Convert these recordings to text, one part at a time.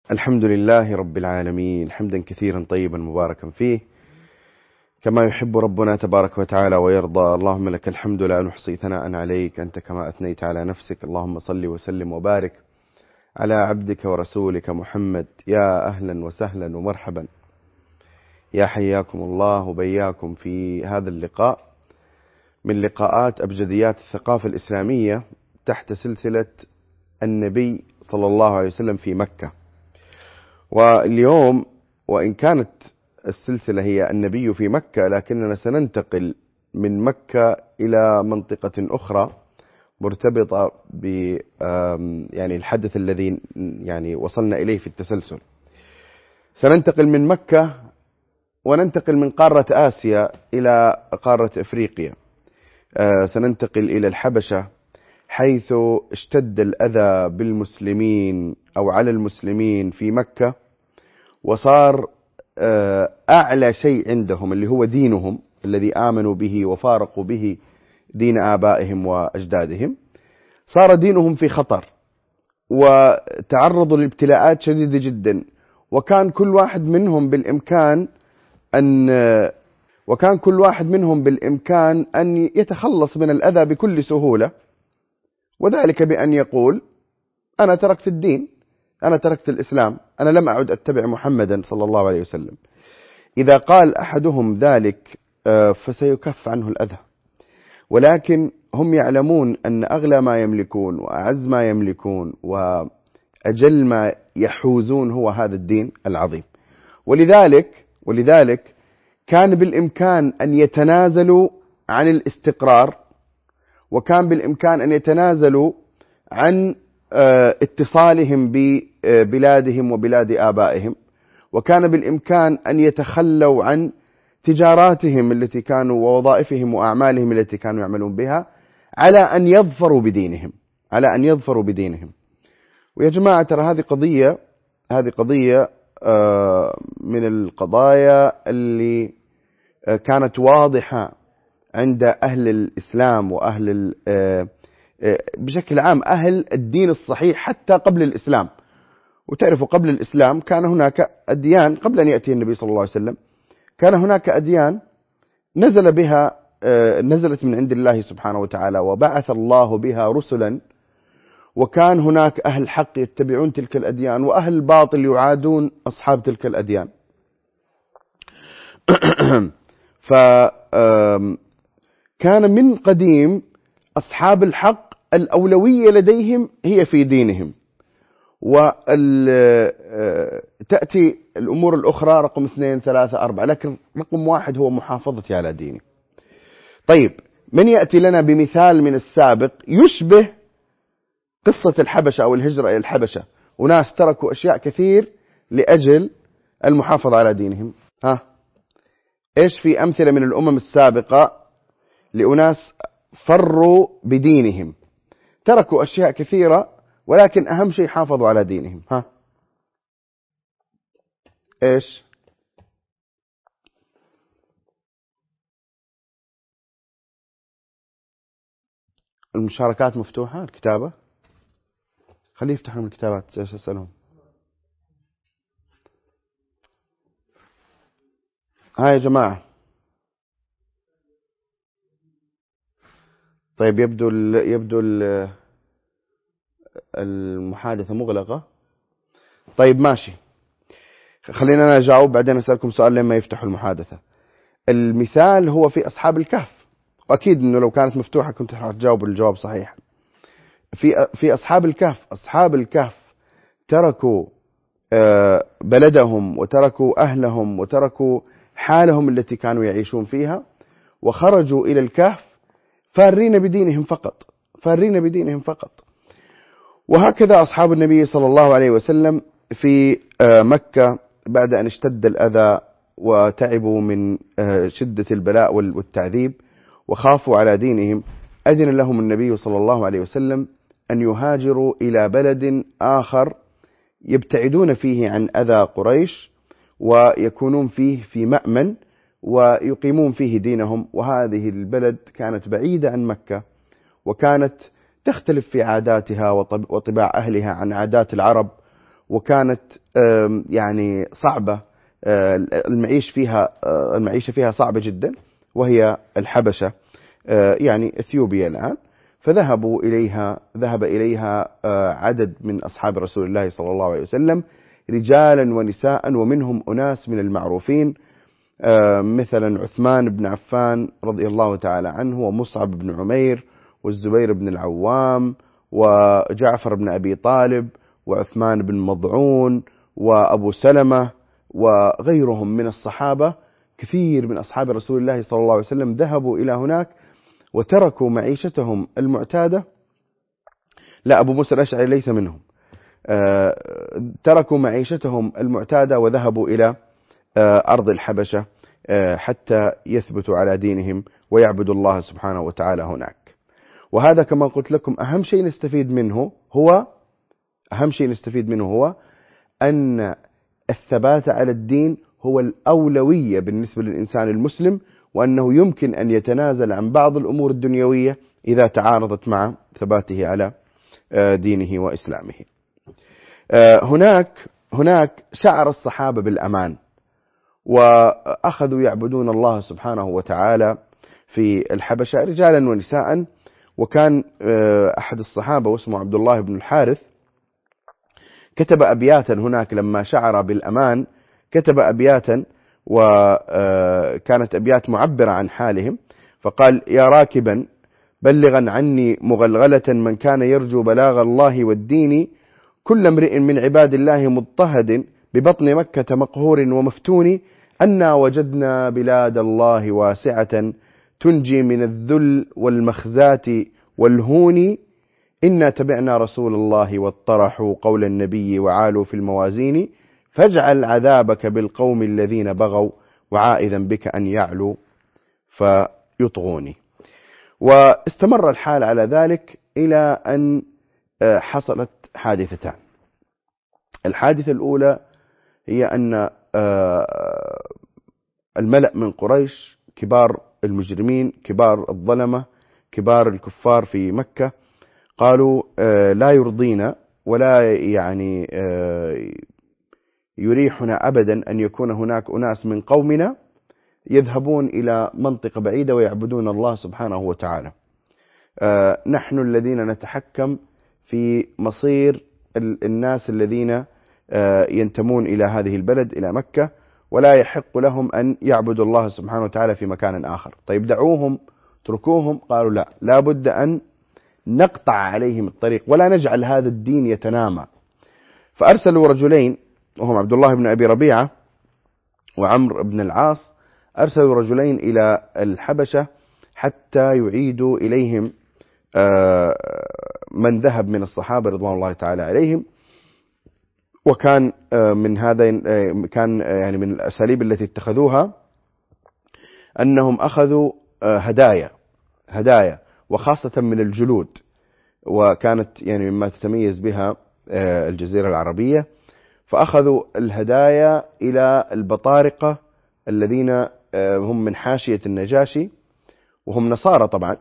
الحمد لله رب العالمين حمدا كثيرا طيبا مباركا فيه كما يحب ربنا تبارك وتعالى ويرضى. اللهم لك الحمد لا نحصي ثناء عليك أنت كما أثنيت على نفسك. اللهم صل وسلم وبارك على عبدك ورسولك محمد. يا أهلا وسهلا ومرحبا، يا حياكم الله وبياكم في هذا اللقاء من لقاءات أبجديات الثقافة الإسلامية تحت سلسلة النبي صلى الله عليه وسلم في مكة. واليوم وإن كانت السلسلة هي النبي في مكة، لكننا سننتقل من مكة إلى منطقة أخرى مرتبطة ب يعني الحدث الذي يعني وصلنا إليه في التسلسل. سننتقل من مكة وننتقل من قارة آسيا إلى قارة أفريقيا. سننتقل إلى الحبشة، حيث اشتد الأذى بالمسلمين أو على المسلمين في مكة، وصار أعلى شيء عندهم اللي هو دينهم الذي آمنوا به وفارقوا به دين آبائهم وأجدادهم. صار دينهم في خطر وتعرضوا لابتلاءات شديدة جدا، وكان كل واحد منهم بالإمكان أن يتخلص من الأذى بكل سهولة، وذلك بأن يقول: أنا تركت الدين، أنا تركت الإسلام، أنا لم أعد أتبع محمدا صلى الله عليه وسلم. إذا قال أحدهم ذلك فسيكف عنه الأذى، ولكن هم يعلمون أن أغلى ما يملكون وأعز ما يملكون وأجل ما يحوزون هو هذا الدين العظيم. ولذلك كان بالإمكان أن يتنازلوا عن الاستقرار، وكان بالإمكان أن يتنازلوا عن اتصالهم ببلادهم وبلاد آبائهم، وكان بالإمكان أن يتخلوا عن تجاراتهم التي كانوا ووظائفهم وأعمالهم التي كانوا يعملون بها على أن يظفروا بدينهم. ويا جماعة ترى هذه قضية من القضايا اللي كانت واضحة عند أهل الإسلام وأهل بشكل عام أهل الدين الصحيح حتى قبل الإسلام. وتعرفوا قبل الإسلام كان هناك أديان، قبل أن يأتي النبي صلى الله عليه وسلم كان هناك أديان نزلت من عند الله سبحانه وتعالى، وبعث الله بها رسلا، وكان هناك أهل حق يتبعون تلك الأديان وأهل الباطل يعادون أصحاب تلك الأديان. فكان من قديم أصحاب الحق الأولوية لديهم هي في دينهم، وتأتي الأمور الأخرى رقم 2 3 4، لكن رقم 1 هو محافظتي على ديني. طيب، من يأتي لنا بمثال من السابق يشبه قصة الحبشة أو الهجرة إلى الحبشة، وناس تركوا أشياء كثير لأجل المحافظة على دينهم؟ إيش في أمثلة من الأمم السابقة لأناس فروا بدينهم، تركوا أشياء كثيرة ولكن أهم شيء حافظوا على دينهم؟ إيش؟ المشاركات مفتوحة، الكتابة خليه يفتح من الكتابات. إيش أسألهم؟ يا جماعة. طيب، يبدو المحادثة مغلقة. طيب ماشي، خلينا أنا أجاوب بعدين أسألكم سؤال لما يفتحوا المحادثة. المثال هو في أصحاب الكهف، وأكيد أنه لو كانت مفتوحة كنت هتجاوب الجواب صحيح. في أصحاب الكهف تركوا بلدهم وتركوا أهلهم وتركوا حالهم التي كانوا يعيشون فيها، وخرجوا إلى الكهف فارين بدينهم فقط. وهكذا أصحاب النبي صلى الله عليه وسلم في مكة بعد أن اشتد الأذى وتعبوا من شدة البلاء والتعذيب وخافوا على دينهم، أذن لهم النبي صلى الله عليه وسلم أن يهاجروا إلى بلد آخر يبتعدون فيه عن أذى قريش ويكونون فيه في مأمن ويقيمون فيه دينهم. وهذه البلد كانت بعيدة عن مكة، وكانت تختلف في عاداتها وطباع أهلها عن عادات العرب، وكانت يعني صعبة، المعيشة فيها صعبة جدا، وهي الحبشة، يعني إثيوبيا الآن. ذهب إليها عدد من أصحاب رسول الله صلى الله عليه وسلم، رجالا ونساء، ومنهم أناس من المعروفين مثلا عثمان بن عفان رضي الله تعالى عنه، ومصعب بن عمير، والزبير بن العوام، وجعفر بن أبي طالب، وعثمان بن مضعون، وأبو سلمة، وغيرهم من الصحابة. كثير من أصحاب رسول الله صلى الله عليه وسلم ذهبوا إلى هناك وتركوا معيشتهم المعتادة. لا، أبو موسى الأشعري ليس منهم. تركوا معيشتهم المعتادة وذهبوا إلى أرض الحبشة حتى يثبتوا على دينهم ويعبدوا الله سبحانه وتعالى هناك. وهذا كما قلت لكم أهم شيء نستفيد منه هو أن الثبات على الدين هو الأولوية بالنسبة للإنسان المسلم، وأنه يمكن أن يتنازل عن بعض الأمور الدنيوية إذا تعارضت مع ثباته على دينه وإسلامه. هناك شعر الصحابة بالأمان، وأخذوا يعبدون الله سبحانه وتعالى في الحبشة رجالا ونساء. وكان أحد الصحابة واسمه عبد الله بن الحارث كتب أبياتا هناك لما شعر بالأمان، كتب أبياتا، وكانت أبيات معبرة عن حالهم. فقال: يا راكبا بلغا عني مغلغلة، من كان يرجو بلاغ الله والدين، كل امرئ من عباد الله مضطهد، ببطن مكة مقهور ومفتون، أنا وجدنا بلاد الله واسعة، تنجي من الذل والمخزاة والهون، إنا تبعنا رسول الله واطرحوا قول النبي وعالوا في الموازين، فاجعل عذابك بالقوم الذين بغوا، وعائذا بك أن يعلوا فيطغوني. واستمر الحال على ذلك إلى أن حصلت حادثتان. الحادثة الأولى هي أن الملأ من قريش، كبار المجرمين، كبار الظلمة، كبار الكفار في مكة، قالوا لا يرضينا ولا يعني يريحنا أبدا أن يكون هناك أناس من قومنا يذهبون إلى منطقة بعيدة ويعبدون الله سبحانه وتعالى. نحن الذين نتحكم في مصير الناس الذين ينتمون إلى هذه البلد، إلى مكة، ولا يحق لهم أن يعبدوا الله سبحانه وتعالى في مكان آخر. طيب دعوهم، تركوهم. قالوا لا بد أن نقطع عليهم الطريق ولا نجعل هذا الدين يتنامى. فأرسلوا رجلين، وهم عبد الله بن أبي ربيعة وعمرو بن العاص، أرسلوا رجلين إلى الحبشة حتى يعيدوا إليهم من ذهب من الصحابة رضوان الله تعالى عليهم. وكان من هذا كان يعني من الأساليب التي اتخذوها أنهم أخذوا هدايا وخاصة من الجلود، وكانت يعني مما تتميز بها الجزيرة العربية. فأخذوا الهدايا إلى البطارقة الذين هم من حاشية النجاشي، وهم نصارى طبعا،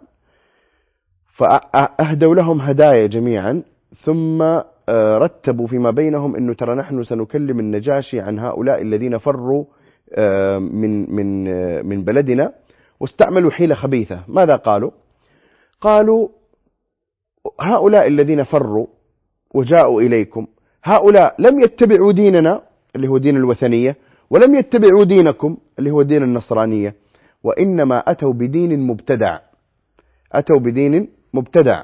فأهدوا لهم هدايا جميعا، ثم رتبوا فيما بينهم أنه ترى نحن سنكلم النجاشي عن هؤلاء الذين فروا من بلدنا. واستعملوا حيلة خبيثة. ماذا قالوا هؤلاء الذين فروا وجاءوا إليكم، هؤلاء لم يتبعوا ديننا اللي هو دين الوثنية، ولم يتبعوا دينكم اللي هو دين النصرانية، وإنما أتوا بدين مبتدع.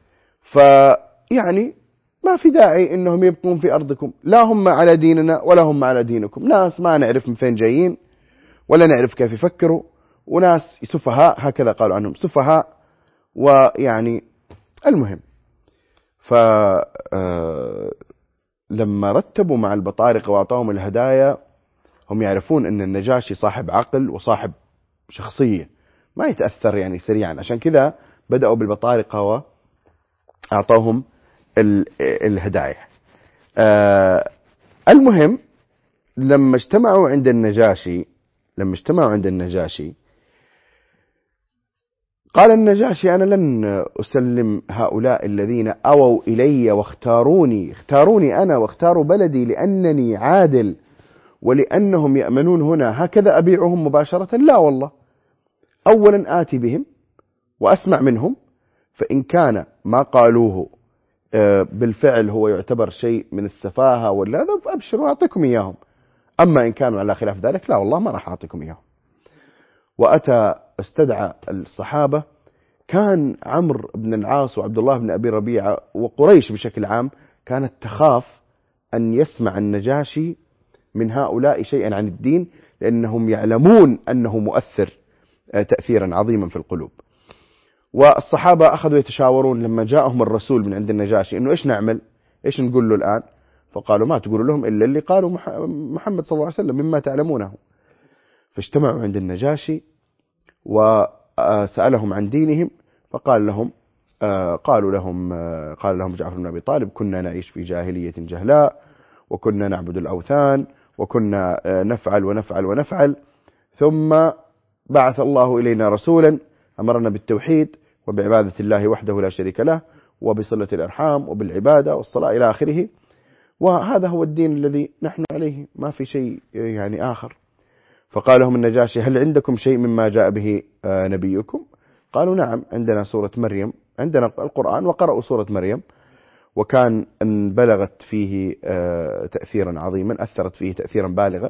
فيعني ما في داعي إنهم يبقون في أرضكم، لا هم على ديننا ولا هم على دينكم، ناس ما نعرف من فين جايين ولا نعرف كيف يفكروا، وناس سفهاء، هكذا قالوا عنهم سفهاء. ويعني المهم، لما رتبوا مع البطارقة وأعطاهم الهدايا، هم يعرفون أن النجاشي صاحب عقل وصاحب شخصية، ما يتأثر يعني سريعا، عشان كذا بدأوا بالبطارقة وأعطاهم الهدايا. المهم، لما اجتمعوا عند النجاشي قال النجاشي: أنا لن أسلم هؤلاء الذين أووا إلي اختاروني أنا واختاروا بلدي لأنني عادل ولأنهم يأمنون هنا، هكذا أبيعهم مباشرة؟ لا والله، أولا آتي بهم وأسمع منهم، فإن كان ما قالوه بالفعل هو يعتبر شيء من السفاهة ولا هذا، فأبشروا أعطيكم إياهم. أما إن كانوا على خلاف ذلك لا والله ما راح أعطيكم إياهم. وأتى استدعى الصحابة. كان عمرو بن العاص وعبد الله بن أبي ربيعة وقريش بشكل عام كانت تخاف أن يسمع النجاشي من هؤلاء شيئا عن الدين، لأنهم يعلمون أنه مؤثر تأثيرا عظيما في القلوب. والصحابة أخذوا يتشاورون لما جاءهم الرسول من عند النجاشي إنه إيش نعمل، إيش نقول له الآن؟ فقالوا: ما تقولوا لهم إلا اللي قالوا محمد صلى الله عليه وسلم مما تعلمونه. فاجتمعوا عند النجاشي وسألهم عن دينهم، فقال لهم قال لهم جعفر بن أبي طالب: كنا نعيش في جاهلية جهلاء، وكنا نعبد الأوثان، وكنا نفعل ونفعل ونفعل، ثم بعث الله إلينا رسولا أمرنا بالتوحيد وبعبادة الله وحده لا شريك له، وبصلة الأرحام وبالعبادة والصلاة إلى آخره، وهذا هو الدين الذي نحن عليه، ما في شيء يعني آخر. فقال لهم النجاشي: هل عندكم شيء مما جاء به نبيكم؟ قالوا: نعم، عندنا سورة مريم، عندنا القرآن. وقرأوا سورة مريم، وكان أن بلغت فيه تأثيرا عظيما، أثرت فيه تأثيرا بالغا.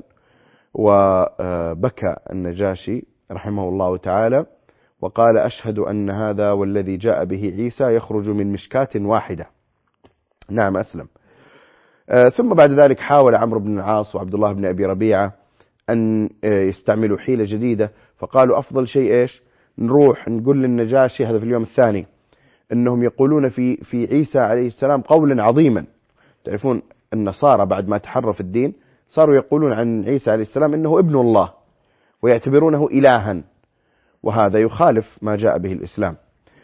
وبكى النجاشي رحمه الله تعالى وقال: أشهد أن هذا والذي جاء به عيسى يخرج من مشكاة واحدة. نعم، أسلم. ثم بعد ذلك حاول عمرو بن العاص وعبد الله بن أبي ربيعة أن يستعملوا حيلة جديدة، فقالوا: أفضل شيء إيش؟ نروح نقول للنجاشي، هذا في اليوم الثاني، أنهم يقولون في عيسى عليه السلام قولا عظيما. تعرفون النصارى بعد ما تحرف الدين صاروا يقولون عن عيسى عليه السلام إنه ابن الله، ويعتبرونه إلها، وهذا يخالف ما جاء به الإسلام.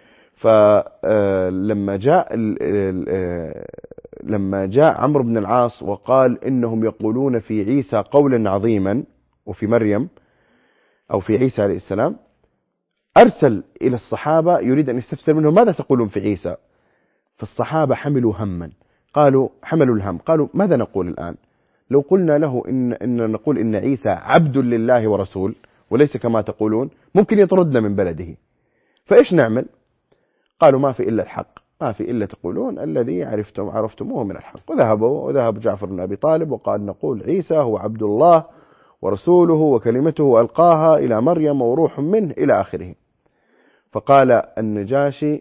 لما جاء عمرو بن العاص وقال إنهم يقولون في عيسى قولا عظيما، وفي مريم أو في عيسى عليه السلام، أرسل إلى الصحابة يريد أن يستفسر منهم: ماذا تقولون في عيسى؟ فالصحابة حملوا الهم، قالوا: ماذا نقول الآن؟ لو قلنا له إن نقول إن عيسى عبد لله ورسول وليس كما تقولون، ممكن يطردنا من بلده، فإيش نعمل؟ قالوا: ما في إلا الحق، ما في إلا تقولون الذي عرفتموه من الحق. وذهب جعفر بن أبي طالب وقال: نقول عيسى هو عبد الله ورسوله وكلمته ألقاها إلى مريم وروح منه إلى آخره. فقال النجاشي: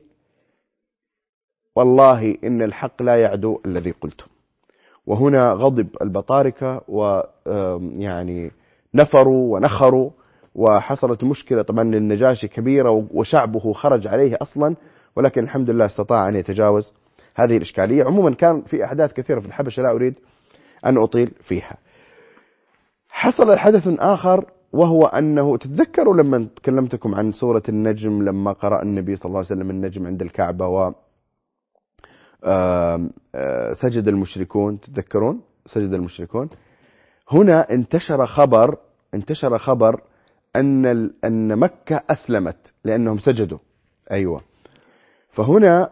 والله إن الحق لا يعدو الذي قلتم. وهنا غضب البطاركة ويعني نفروا ونخروا، وحصلت مشكلة طبعا للنجاشي كبيرة، وشعبه خرج عليه أصلا، ولكن الحمد لله استطاع أن يتجاوز هذه الإشكالية. عموما كان في أحداث كثيرة في الحبشة لا أريد أن أطيل فيها. حصل حدث آخر، وهو أنه تتذكروا لما تكلمتكم عن سورة النجم، لما قرأ النبي صلى الله عليه وسلم النجم عند الكعبة و سجد المشركون، تتذكرون سجد المشركون. هنا انتشر خبر أن مكة أسلمت لأنهم سجدوا. أيوة. فهنا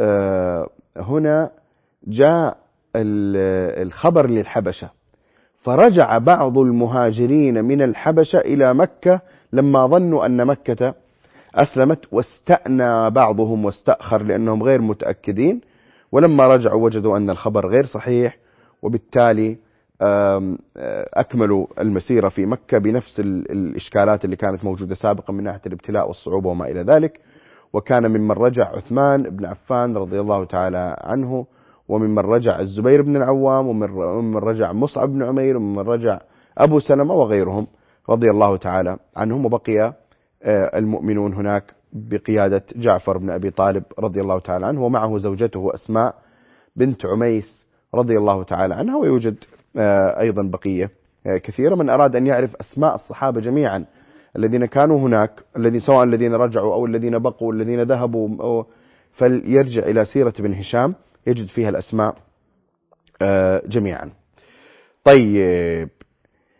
جاء الخبر للحبشة، فرجع بعض المهاجرين من الحبشة إلى مكة لما ظنوا أن مكة أسلمت، واستأنى بعضهم واستأخر لأنهم غير متأكدين، ولما رجعوا وجدوا أن الخبر غير صحيح، وبالتالي أكملوا المسيرة في مكة بنفس الإشكالات اللي كانت موجودة سابقا من ناحية الابتلاء والصعوبة وما إلى ذلك. وكان ممن رجع عثمان بن عفان رضي الله تعالى عنه، وممن رجع الزبير بن العوام، وممن رجع مصعب بن عمير، وممن رجع أبو سلمة وغيرهم رضي الله تعالى عنهم. وبقي المؤمنون هناك بقيادة جعفر بن أبي طالب رضي الله تعالى عنه، ومعه زوجته أسماء بنت عميس رضي الله تعالى عنها. ويوجد أيضا بقية كثيرة. من أراد أن يعرف أسماء الصحابة جميعا الذين كانوا هناك، سواء الذين رجعوا أو الذين بقوا الذين ذهبوا، فليرجع إلى سيرة ابن هشام يجد فيها الأسماء جميعا. طيب،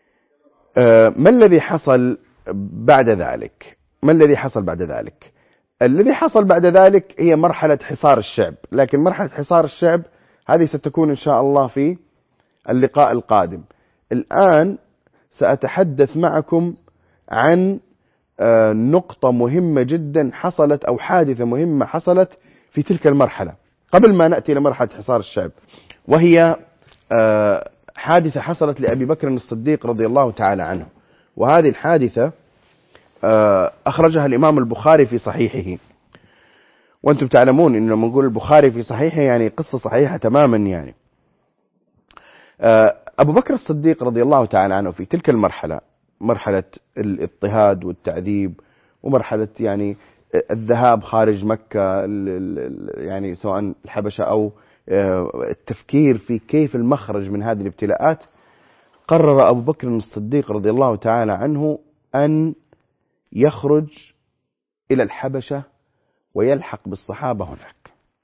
ما الذي حصل بعد ذلك؟ الذي حصل بعد ذلك هي مرحلة حصار الشعب، لكن مرحلة حصار الشعب هذه ستكون إن شاء الله في اللقاء القادم. الآن سأتحدث معكم عن نقطة مهمة جدا حصلت، أو حادثة مهمة حصلت في تلك المرحلة قبل ما نأتي إلى مرحلة حصار الشعب، وهي حادثة حصلت لأبي بكر الصديق رضي الله تعالى عنه. وهذه الحادثة أخرجها الإمام البخاري في صحيحه، وأنتم تعلمون إن لما نقول البخاري في صحيحه يعني قصة صحيحة تماما. يعني أبو بكر الصديق رضي الله تعالى عنه في تلك المرحلة، مرحلة الاضطهاد والتعذيب، ومرحلة يعني الذهاب خارج مكة، يعني سواء الحبشة أو التفكير في كيف المخرج من هذه الابتلاءات، قرر أبو بكر الصديق رضي الله تعالى عنه أن يخرج إلى الحبشة ويلحق بالصحابة هناك.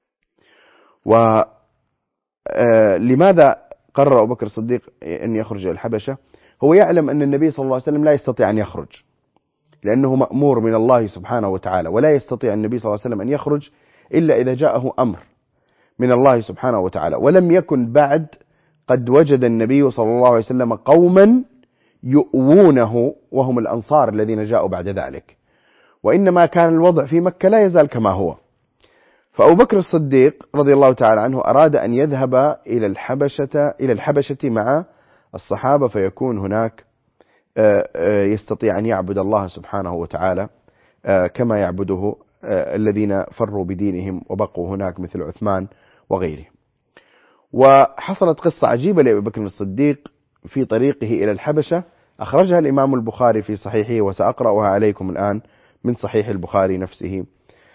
ولماذا قرر أبو بكر الصديق أن يخرج إلى الحبشة؟ هو يعلم أن النبي صلى الله عليه وسلم لا يستطيع أن يخرج، لأنه مأمور من الله سبحانه وتعالى، ولا يستطيع النبي صلى الله عليه وسلم أن يخرج إلا إذا جاءه أمر من الله سبحانه وتعالى. ولم يكن بعد قد وجد النبي صلى الله عليه وسلم قوما يؤوونه وهم الأنصار الذين جاءوا بعد ذلك، وإنما كان الوضع في مكة لا يزال كما هو. فأبو بكر الصديق رضي الله تعالى عنه أراد أن يذهب إلى الحبشة مع الصحابة، فيكون هناك يستطيع أن يعبد الله سبحانه وتعالى كما يعبده الذين فروا بدينهم وبقوا هناك مثل عثمان وغيره. وحصلت قصة عجيبة لأبي بكر الصديق في طريقه إلى الحبشة، أخرجها الإمام البخاري في صحيحه، وسأقرأها عليكم الآن من صحيح البخاري نفسه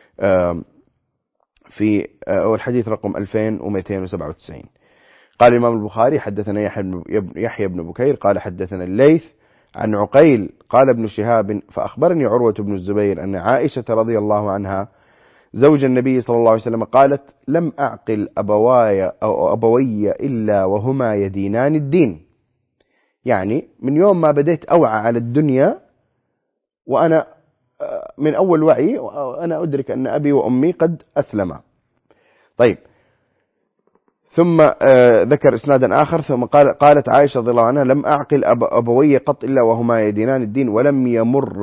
في الحديث رقم 2297. قال الإمام البخاري: حدثنا يحيى بن بكير قال حدثنا الليث عن عقيل قال ابن شهاب فأخبرني عروة بن الزبير أن عائشة رضي الله عنها زوج النبي صلى الله عليه وسلم قالت: لم أعقل أبوي إلا وهما يدينان الدين. يعني من يوم ما بديت أوعى على الدنيا، وأنا من أول وعي أنا أدرك أن أبي وأمي قد أسلما. طيب، ثم ذكر إسنادا آخر، ثم قالت عائشة رضي الله عنها: لم أعقل أبوي قط إلا وهما يدينان الدين، ولم يمر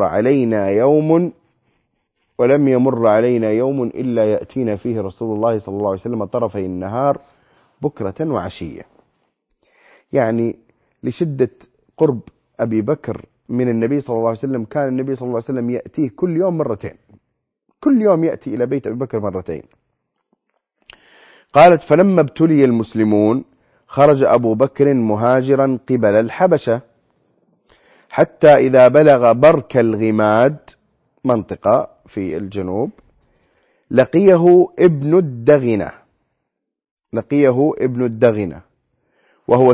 علينا يوم إلا يأتينا فيه رسول الله صلى الله عليه وسلم طرفي النهار بكرة وعشية. يعني لشدة قرب أبي بكر من النبي صلى الله عليه وسلم، كان النبي صلى الله عليه وسلم يأتيه كل يوم مرتين، كل يوم يأتي إلى بيت أبي بكر مرتين. قالت: فلما ابتلي المسلمون خرج أبو بكر مهاجرا قبل الحبشة، حتى إذا بلغ برك الغماد، منطقة في الجنوب، لقيه ابن الدغنة وهو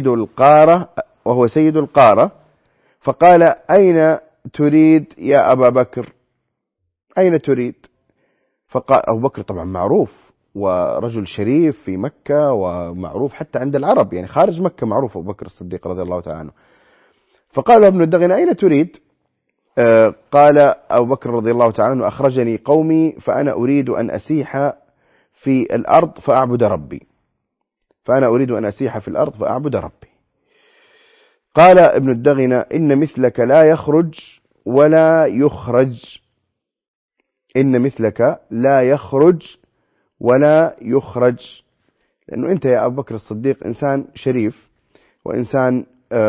سيد القارة، فقال: أين تريد يا أبا بكر؟ أين تريد؟ فقال أبو بكر طبعا معروف ورجل شريف في مكة، ومعروف حتى عند العرب، يعني خارج مكة معروف أبو بكر الصديق رضي الله تعالى عنه. فقال ابن الدغنة: أين تريد؟ قال أبو بكر رضي الله تعالى عنه: أخرجني قومي فأنا أريد أن أسيح في الأرض فأعبد ربي. قال ابن الدغنة: إن مثلك لا يخرج ولا يخرج، لأنه أنت يا أبو بكر الصديق إنسان شريف، وإنسان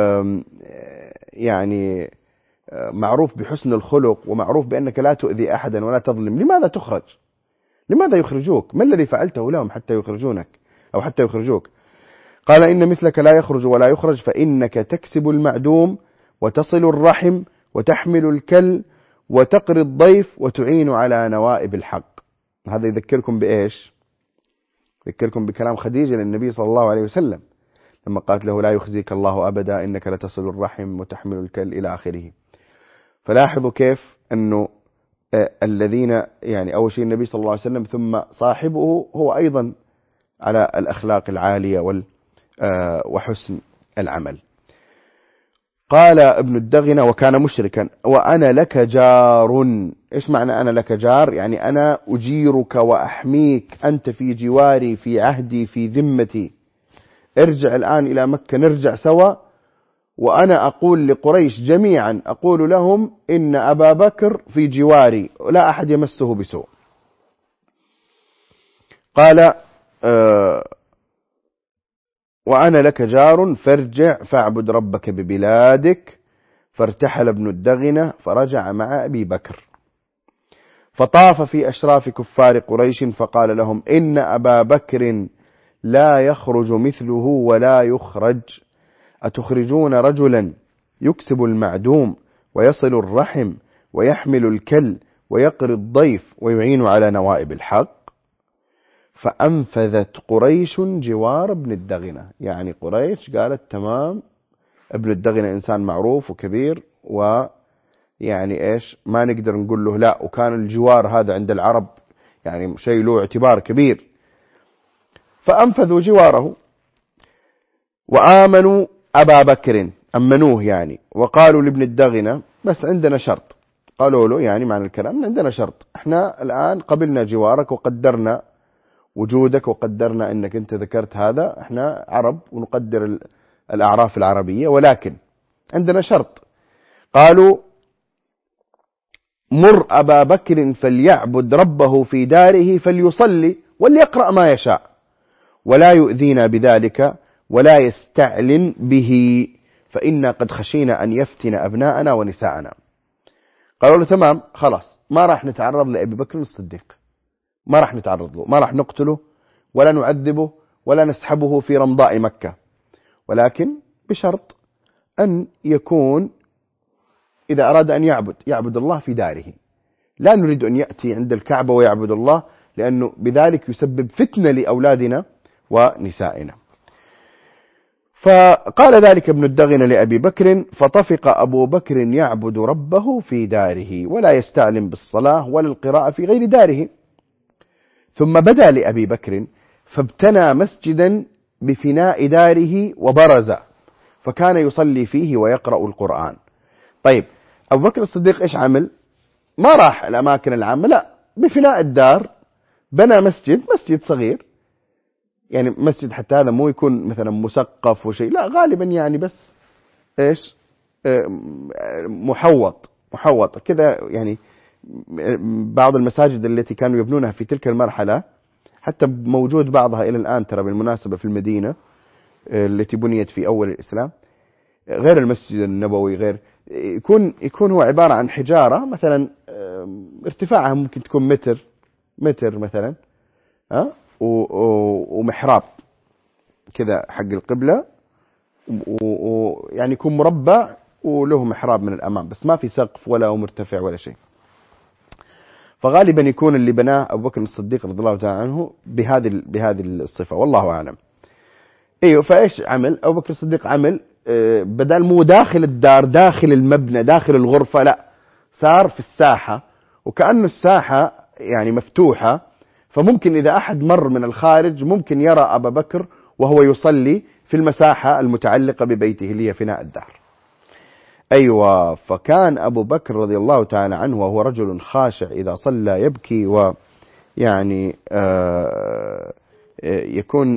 يعني معروف بحسن الخلق، ومعروف بأنك لا تؤذي أحدا ولا تظلم. لماذا تخرج؟ لماذا يخرجوك؟ ما الذي فعلته لهم حتى يخرجونك أو حتى يخرجوك؟ قال: إن مثلك لا يخرج ولا يخرج، فإنك تكسب المعدوم وتصل الرحم وتحمل الكل وتقري الضيف وتعين على نوائب الحق. هذا يذكركم بإيش؟ يذكركم بكلام خديجة للنبي صلى الله عليه وسلم لما قالت له: لا يخزيك الله أبدا إنك لتصل الرحم وتحمل الكل إلى آخره. فلاحظوا كيف أنه الذين يعني أول شيء النبي صلى الله عليه وسلم ثم صاحبه هو أيضا على الأخلاق العالية وحسن العمل. قال ابن الدغنة وكان مشركا: وأنا لك جار. إيش معنى أنا لك جار؟ يعني أنا أجيرك وأحميك، أنت في جواري، في عهدي، في ذمتي. ارجع الآن إلى مكة، نرجع سوا، وأنا أقول لقريش جميعا، أقول لهم إن أبا بكر في جواري لا أحد يمسه بسوء. قال وأنا لك جار فارجع فاعبد ربك ببلادك. فارتحل ابن الدغنة فرجع مع أبي بكر، فطاف في أشراف كفار قريش فقال لهم: إن أبا بكر لا يخرج مثله ولا يخرج. أتخرجون رجلا يكسب المعدوم ويصل الرحم ويحمل الكل ويقري الضيف ويعين على نوائب الحق؟ فأنفذت قريش جوار ابن الدغنة. يعني قريش قالت تمام، ابن الدغنة إنسان معروف وكبير، ويعني إيش ما نقدر نقول له لا. وكان الجوار هذا عند العرب يعني شيء له اعتبار كبير. فأنفذوا جواره وآمنوا أبا بكر، أمنوه يعني. وقالوا لابن الدغنة: بس عندنا شرط. قالوا له يعني معنى الكلام عندنا شرط، احنا الآن قبلنا جوارك وقدرنا وجودك وقدرنا أنك أنت ذكرت هذا، احنا عرب ونقدر الأعراف العربية، ولكن عندنا شرط. قالوا: مر أبا بكر فليعبد ربه في داره فليصلي وليقرأ ما يشاء ولا يؤذينا بذلك ولا يستعلن به، فإنا قد خشينا أن يفتن أبناءنا ونساءنا. قالوا له: تمام، خلاص، ما راح نتعرض لأبي بكر الصديق، ما راح نتعرض له، ما راح نقتله ولا نعذبه ولا نسحبه في رمضاء مكة، ولكن بشرط أن يكون إذا أراد أن يعبد الله في داره. لا نريد أن يأتي عند الكعبة ويعبد الله، لأنه بذلك يسبب فتنة لأولادنا ونسائنا. فقال ذلك ابن الدغنة لأبي بكر، فطفق أبو بكر يعبد ربه في داره ولا يستعلم بالصلاة ولا القراءة في غير داره. ثم بدا لأبي بكر فابتنى مسجدا بفناء داره وبرز، فكان يصلي فيه ويقرأ القرآن. طيب، أبو بكر الصديق إيش عمل؟ ما راح الأماكن العامة، لا، بفناء الدار بنى مسجد صغير، يعني مسجد حتى هذا مو يكون مثلا مسقف وشيء، لا، غالبا يعني بس إيش محوط كذا. يعني بعض المساجد التي كانوا يبنونها في تلك المرحلة حتى موجود بعضها إلى الآن ترى بالمناسبة في المدينة التي بنيت في أول الإسلام، غير المسجد النبوي، غير يكون هو عبارة عن حجارة مثلا ارتفاعها ممكن تكون متر مثلا، ومحراب كذا حق القبلة، ويعني يكون مربع وله محراب من الأمام، بس ما في سقف ولا مرتفع ولا شيء. فغالبا يكون اللي بناه أبو بكر الصديق رضي الله تعالى عنه بهذه الصفة، والله أعلم. ايوه، فايش عمل أبو بكر الصديق؟ عمل بدل مو داخل الدار، داخل المبنى، داخل الغرفة، لا، صار في الساحة، وكأنه الساحة يعني مفتوحة، فممكن إذا أحد مر من الخارج ممكن يرى أبا بكر وهو يصلي في المساحة المتعلقة ببيته اللي هي فناء الدار. أيوة، فكان أبو بكر رضي الله تعالى عنه وهو رجل خاشع إذا صلى يبكي، ويعني يكون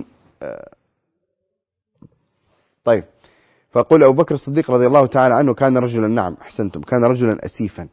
طيب. فقل أبو بكر الصديق رضي الله تعالى عنه كان رجلا، نعم أحسنتم، كان رجلا أسيفا.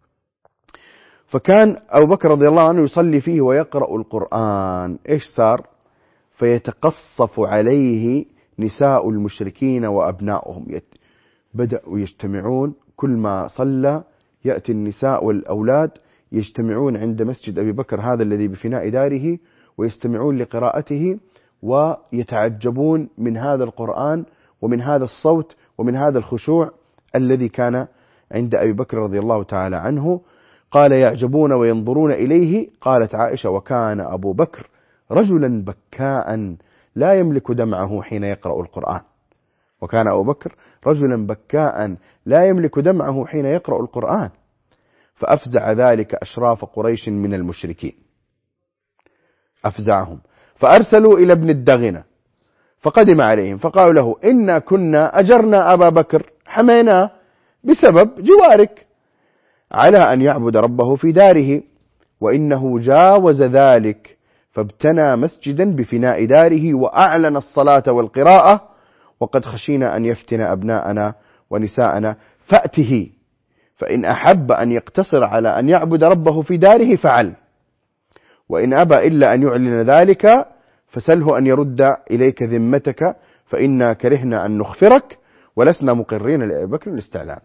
فكان أبو بكر رضي الله عنه يصلي فيه ويقرأ القرآن. إيش صار؟ فيتقصف عليه نساء المشركين وأبناؤهم، بدأوا يجتمعون، كل ما صلى يأتي النساء والأولاد يجتمعون عند مسجد أبي بكر هذا الذي بفناء داره، ويستمعون لقراءته ويتعجبون من هذا القرآن ومن هذا الصوت ومن هذا الخشوع الذي كان عند أبي بكر رضي الله تعالى عنه. قال: يعجبون وينظرون إليه. قالت عائشة: وكان أبو بكر رجلا بكاء لا يملك دمعه حين يقرأ القرآن. وكان أبو بكر رجلا بكاء لا يملك دمعه حين يقرأ القرآن. فأفزع ذلك أشراف قريش من المشركين، أفزعهم، فأرسلوا إلى ابن الدغنة فقدم عليهم فقالوا له: إنا كنا أجرنا أبا بكر حميناه بسبب جوارك، على أن يعبد ربه في داره، وإنه جاوز ذلك فابتنى مسجدا بفناء داره وأعلن الصلاة والقراءة، وقد خشينا أن يفتن أبناءنا ونساءنا فأته، فإن أحب أن يقتصر على أن يعبد ربه في داره فعل، وإن أبى إلا أن يعلن ذلك فسله أن يرد إليك ذمتك، فإنا كرهنا أن نخفرك ولسنا مقرين لأبي بكر الاستعلام.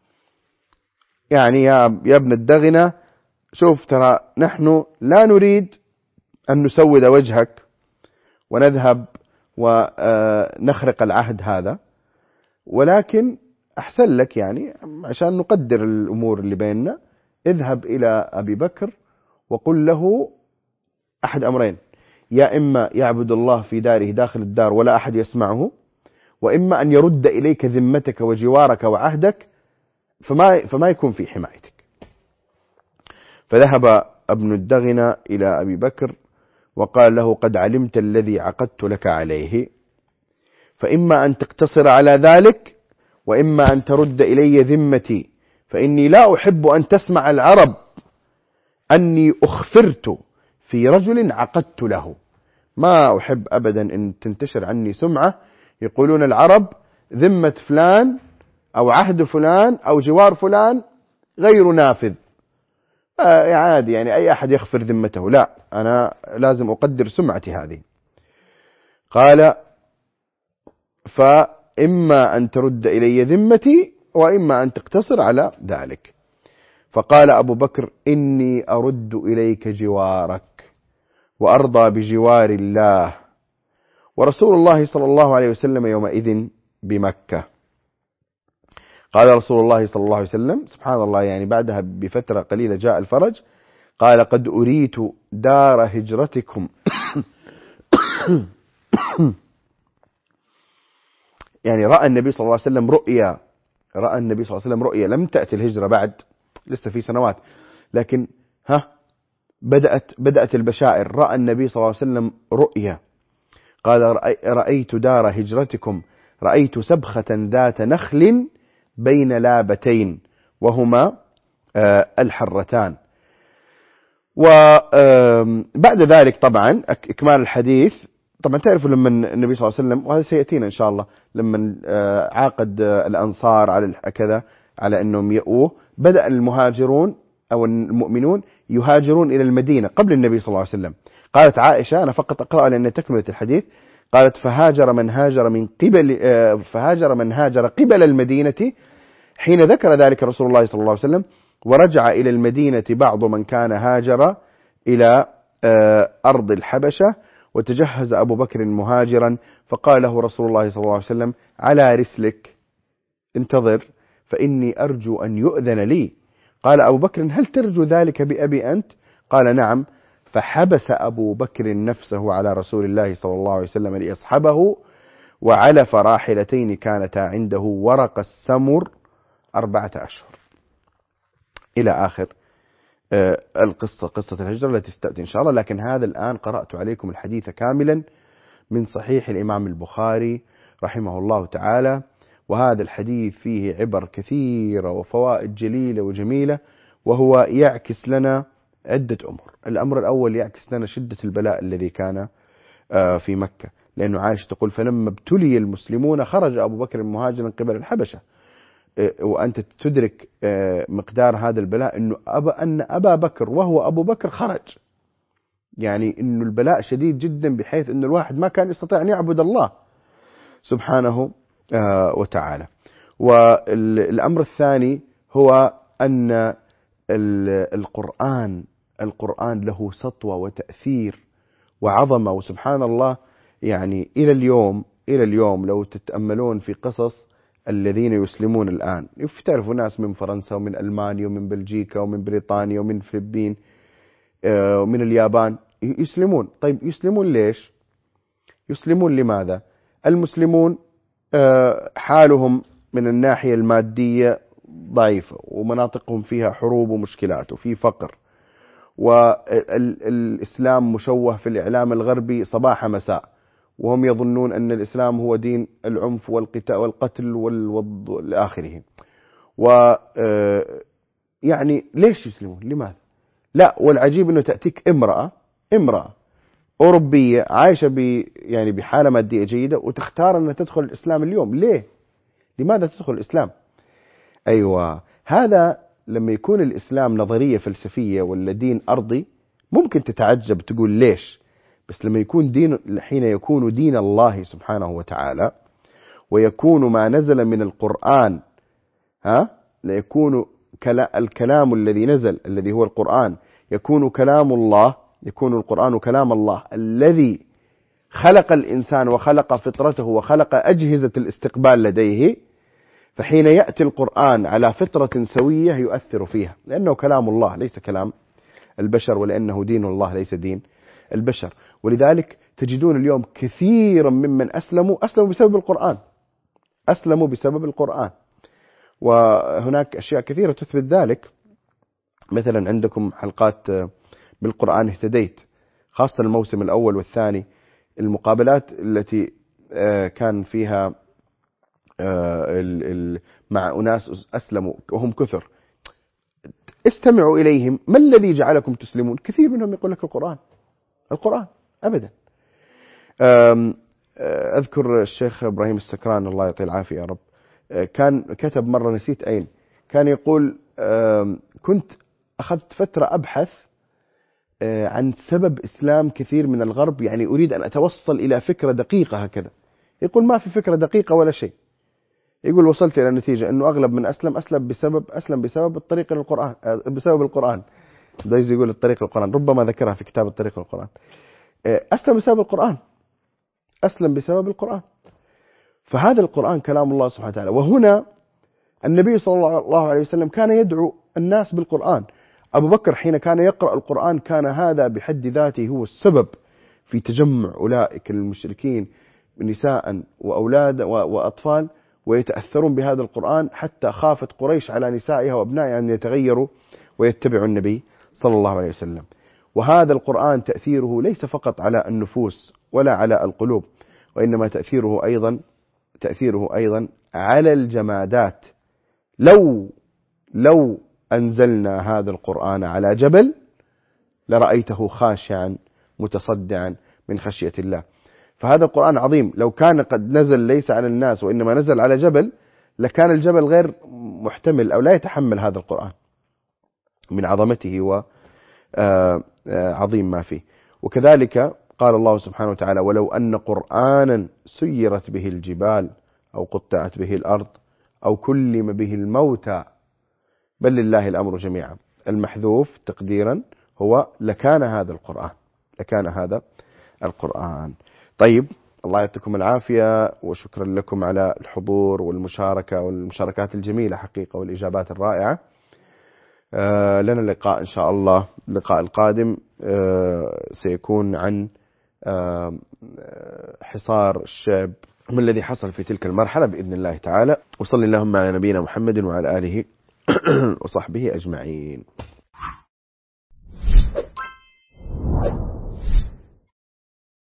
يعني يا ابن الدغنة، شوف ترى نحن لا نريد أن نسود وجهك ونذهب ونخرق العهد هذا، ولكن أحسن لك يعني عشان نقدر الأمور اللي بيننا، اذهب إلى أبي بكر وقل له أحد أمرين: يا إما يعبد الله في داره داخل الدار ولا أحد يسمعه، وإما أن يرد إليك ذمتك وجوارك وعهدك فما يكون في حمايتك. فذهب ابن الدغنة إلى أبي بكر وقال له: قد علمت الذي عقدت لك عليه، فإما أن تقتصر على ذلك وإما أن ترد إلي ذمتي، فإني لا أحب أن تسمع العرب أني أخفرت في رجل عقدت له. ما أحب أبدا أن تنتشر عني سمعة يقولون العرب ذمة فلان أو عهد فلان أو جوار فلان غير نافذ، عادي يعني أي أحد يغفر ذمته. لا، أنا لازم أقدر سمعتي هذه. قال: فإما أن ترد إلي ذمتي وإما أن تقتصر على ذلك. فقال أبو بكر: إني أرد إليك جوارك وأرضى بجوار الله، ورسول الله صلى الله عليه وسلم يومئذ بمكة. قال رسول الله صلى الله عليه وسلم، سبحان الله، يعني بعدها بفترة قليلة جاء الفرج، قال: قد أريت دار هجرتكم يعني رأى النبي صلى الله عليه وسلم رؤيا، لم تأتي الهجرة بعد، لسه في سنوات، لكن بدأت البشائر. رأى النبي صلى الله عليه وسلم رؤيا، قال: رأيت دار هجرتكم، رأيت سبخة ذات نخل بين لابتين وهما الحرتان. وبعد ذلك طبعا إكمال الحديث، طبعا تعرفوا لما النبي صلى الله عليه وسلم، وهذا سيأتينا إن شاء الله، لما عاقد الأنصار على كذا على أنهم يأوه، بدأ المهاجرون أو المؤمنون يهاجرون إلى المدينة قبل النبي صلى الله عليه وسلم. قالت عائشة، أنا فقط أقرأ لأن تكملة الحديث، قالت: فهاجر من هاجر قبل المدينة حين ذكر ذلك رسول الله صلى الله عليه وسلم، ورجع إلى المدينة بعض من كان هاجر إلى أرض الحبشة، وتجهز أبو بكر مهاجرا، فقال له رسول الله صلى الله عليه وسلم: على رسلك، انتظر، فإني أرجو أن يؤذن لي. قال أبو بكر: هل ترجو ذلك بأبي أنت؟ قال: نعم. فحبس أبو بكر نفسه على رسول الله صلى الله عليه وسلم ليصحبه، وعلف راحلتين كانتا عنده ورق السمر 4 أشهر، إلى آخر قصة الهجرة التي ستأتي إن شاء الله. لكن هذا الآن قرأت عليكم الحديث كاملا من صحيح الإمام البخاري رحمه الله تعالى، وهذا الحديث فيه عبر كثيرة وفوائد جليلة وجميلة، وهو يعكس لنا عدة أمور. الأمر الأول يعكس لنا شدة البلاء الذي كان في مكة، لأنه عائشة تقول: فلما ابتلي المسلمون خرج أبو بكر مهاجرا قبل الحبشة. وأنت تدرك مقدار هذا البلاء، أن أبا بكر وهو أبو بكر خرج، يعني أنه البلاء شديد جدا بحيث أن الواحد ما كان يستطيع أن يعبد الله سبحانه وتعالى. والأمر الثاني هو أن القرآن له سطوة وتأثير وعظمة، وسبحان الله، يعني إلى اليوم لو تتأملون في قصص الذين يسلمون الآن، تعرفوا ناس من فرنسا ومن ألمانيا ومن بلجيكا ومن بريطانيا ومن فلبين ومن اليابان يسلمون. طيب يسلمون ليش؟ يسلمون لماذا؟ المسلمون حالهم من الناحية المادية ضعيفة، ومناطقهم فيها حروب ومشكلات وفي فقر، والإسلام مشوه في الإعلام الغربي صباح مساء، وهم يظنون أن الإسلام هو دين العنف والقتل والآخره. يعني ليش يسلمون؟ لماذا؟ لا، والعجيب أنه تأتيك امرأة أوروبية عايشة يعني بحالة مادية جيدة وتختار أن تدخل الإسلام اليوم. ليه؟ لماذا تدخل الإسلام؟ أيوة، هذا لما يكون الإسلام نظرية فلسفية ولا دين أرضي ممكن تتعجب تقول ليش، بس لما يكون حين يكون دين الله سبحانه وتعالى ويكون ما نزل من القرآن، يكون الكلام الذي نزل الذي هو القرآن يكون كلام الله، يكون القرآن كلام الله الذي خلق الإنسان وخلق فطرته وخلق أجهزة الاستقبال لديه، فحين يأتي القرآن على فطرة سوية يؤثر فيها، لأنه كلام الله ليس كلام البشر، ولأنه دين الله ليس دين البشر. ولذلك تجدون اليوم كثيرا ممن أسلموا بسبب القرآن. وهناك أشياء كثيرة تثبت ذلك. مثلا عندكم حلقات بالقرآن اهتديت، خاصة الموسم الأول والثاني، المقابلات التي كان فيها مع أناس أسلموا وهم كثر، استمعوا إليهم، ما الذي جعلكم تسلمون؟ كثير منهم يقول لك القرآن أبدا. أذكر الشيخ إبراهيم السكران الله يعطيه العافية يا رب، كان كتب مرة نسيت أين، كان يقول كنت أخذت فترة أبحث عن سبب إسلام كثير من الغرب، يعني أريد أن أتوصل إلى فكرة دقيقة هكذا. يقول ما في فكرة دقيقة ولا شيء. يقول وصلت إلى النتيجة أنه أغلب من أسلم بسبب الطريق للقرآن، بسبب القرآن. دايز يقول الطريق للقرآن، ربما ذكرها في كتاب الطريق للقرآن. أسلم بسبب القرآن. فهذا القرآن كلام الله سبحانه وتعالى. وهنا النبي صلى الله عليه وسلم كان يدعو الناس بالقرآن. أبو بكر حين كان يقرأ القرآن كان هذا بحد ذاته هو السبب في تجمع أولئك المشركين نساء وأولاد وأطفال ويتأثرون بهذا القرآن، حتى خافت قريش على نسائها وأبنائها أن يتغيروا ويتبعوا النبي صلى الله عليه وسلم. وهذا القرآن تأثيره ليس فقط على النفوس ولا على القلوب، وإنما تأثيره أيضا على الجمادات. لو أنزلنا هذا القرآن على جبل لرأيته خاشعا متصدعا من خشية الله. فهذا القرآن عظيم. لو كان قد نزل ليس على الناس وإنما نزل على جبل لكان الجبل غير محتمل أو لا يتحمل هذا القرآن من عظمته وعظيم ما فيه. وكذلك قال الله سبحانه وتعالى ولو أن قرآنا سيرت به الجبال أو قطعت به الأرض أو كلم به الموتى بل لله الأمر جميعا. المحذوف تقديرا هو لكان هذا القرآن. طيب، الله يعطيكم العافية، وشكرا لكم على الحضور والمشاركات الجميلة حقيقة والإجابات الرائعة. لنا لقاء إن شاء الله. اللقاء القادم سيكون عن حصار الشعب ما الذي حصل في تلك المرحلة بإذن الله تعالى. وصلى اللهم على نبينا محمد وعلى آله وصحبه أجمعين.